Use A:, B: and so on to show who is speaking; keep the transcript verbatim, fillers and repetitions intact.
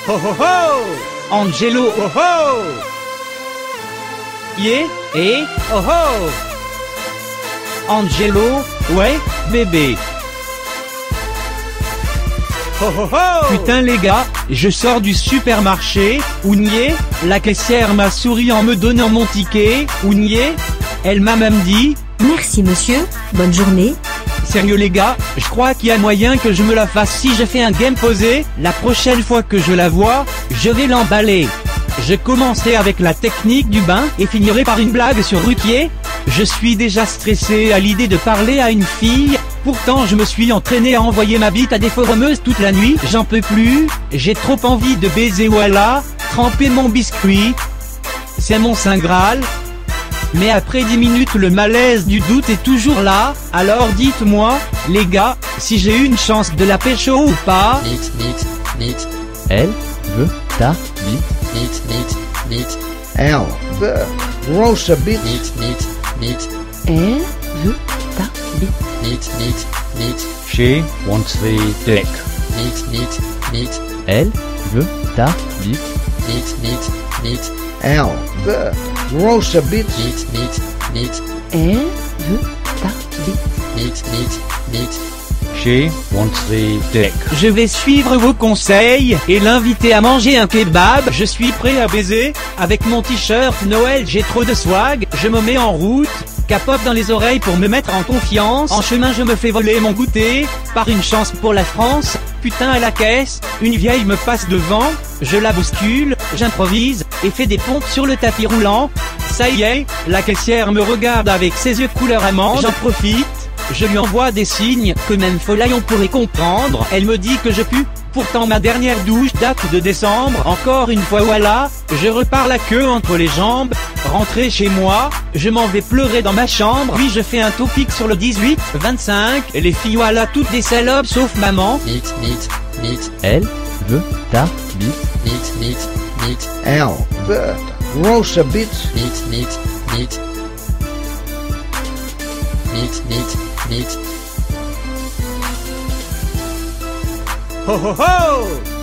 A: Ho ho ho! Angelo, oh ho! Yeah, et oh ho! Angelo, ouais, bébé. Ho ho ho! Putain les gars, je sors du supermarché, Ounier, la caissière m'a souri en me donnant mon ticket, Ounier, elle m'a même dit...
B: Merci monsieur, bonne journée.
A: Sérieux les gars, je crois qu'il y a moyen que je me la fasse si je fais un game posé, la prochaine fois que je la vois, je vais l'emballer. Je commencerai avec la technique du bain et finirai par une blague sur Ruquier. Je suis déjà stressé à l'idée de parler à une fille, pourtant je me suis entraîné à envoyer ma bite à des forumeuses toute la nuit, j'en peux plus, j'ai trop envie de baiser voilà, tremper mon biscuit, c'est mon saint graal. Mais après dix minutes le malaise du doute est toujours là, alors dites-moi, les gars, si j'ai eu une chance de la pécho ou pas.
C: Nix, nix, nix.
D: Elle veut ta bite.
C: Nix, nix, nix.
E: Elle veut grosse bite.
C: Nix, nix, nix.
B: Elle veut ta bite.
C: Nix, nix, nix.
D: She wants the dick.
C: Nix, nix, nix.
D: Elle veut ta bite.
C: Nix, nix, nix.
E: Elle veut grosse bite.
C: Nix, nix, nix.
B: Elle veut ta bite.
C: Nix, nix, nix.
D: She wants the dick.
A: Je vais suivre vos conseils et l'inviter à manger un kebab. Je suis prêt à baiser. Avec mon t-shirt Noël j'ai trop de swag. Je me mets en route, capote dans les oreilles pour me mettre en confiance. En chemin je me fais voler mon goûter. Par une chance pour la France, putain à la caisse, une vieille me passe devant. Je la bouscule, j'improvise et fais des pompes sur le tapis roulant. Ça y est, la caissière me regarde avec ses yeux couleur amande. J'en profite. Je lui envoie des signes que même Folaille on pourrait comprendre. Elle me dit que je pue, pourtant ma dernière douche date de décembre. Encore une fois voilà, je repars la queue entre les jambes. Rentré chez moi, je m'en vais pleurer dans ma chambre. Puis je fais un topic sur le dix-huit, vingt-cinq. Et les filles voilà toutes des salopes sauf maman.
C: Nix, nix, nix.
D: Elle veut ta bite.
C: Nix, nix, nix.
E: Elle veut grosse bite.
C: Nix, nix, nix. Nix, nix, nix.
A: Ho ho ho!